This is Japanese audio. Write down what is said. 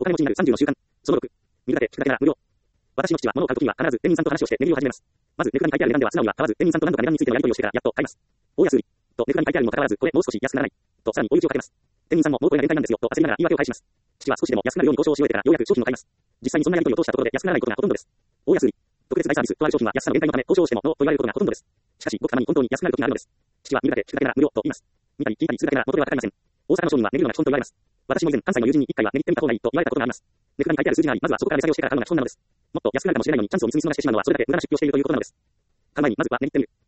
お金持ちになる30の習慣。その6。見るだけ、聞くだけなら無料。私の父は物を買うときには必ず店員さんと話をしてレビューを始めます。まず、値札に書いてある値段では素直には買わず、店員さんと何度か値段についてのやり取りをしてからやっと買います。大安売り。と、値札に書いてあるにもかかわらず、これもう少し安くならない。と、さらに追い打ちをかけます。店員さんももうこれが限界なんですよ、と焦りながら言い訳を返します。父は少しでも安くなるように交渉をし終えてからようやく商品を買います。実際にそんなやり取りを通したところで安くならないことがほとんどです。大安売り。特別大サービスとある商品は安さの限界のため交渉をしてもノーと言われることがほとんどです。しかし、ごくたまに本当に安くなる時があるのです。父は見るだけ、聞くだけなら無料と言います。見たり聞いたりするだけなら元ではかかりません。大阪の商人は値切るのが基本と言われます。私も以前、関西の友人に一回は値切ってみた方がいいと言われたことがあります。値札に書いてある数字があり、まずはそこから値下げをしてから買うのが基本なのです。もっと安くなるかもしれないのにチャンスを見過ぎそうなしてしまうのはそれだけ無駄な出費をしているということなのです。買う前にまずは値切ってみる。